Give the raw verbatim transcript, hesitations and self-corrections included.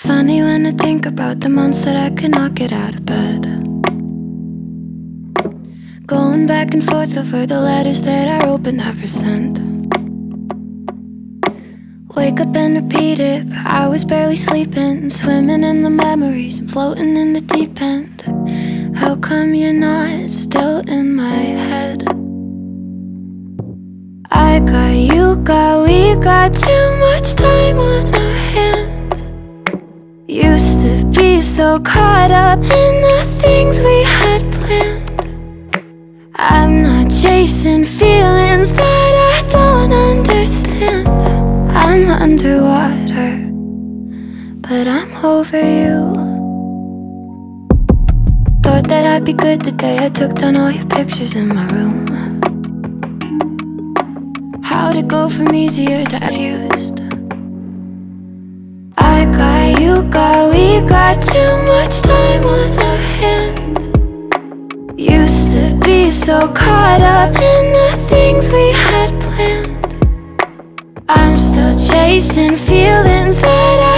Funny when I think about the months that I could not get out of bed, going back and forth over the letters that I wrote but never sent. Wake up and repeat it, but I was barely sleeping, swimming in the memories and floating in the deep end. How come you're not still in my head? I got, you got, we got too much time on our hands. Used to be so caught up in the things we had planned. I'm not chasing feelings that I don't understand. I'm underwater, but I'm over you. Thought that I'd be good the day I took down all your pictures in my room. How'd it go from easier to abused? I got, you got, we got too much time on our hands. Used to be so caught up in the things we had planned. I'm still chasing feelings that I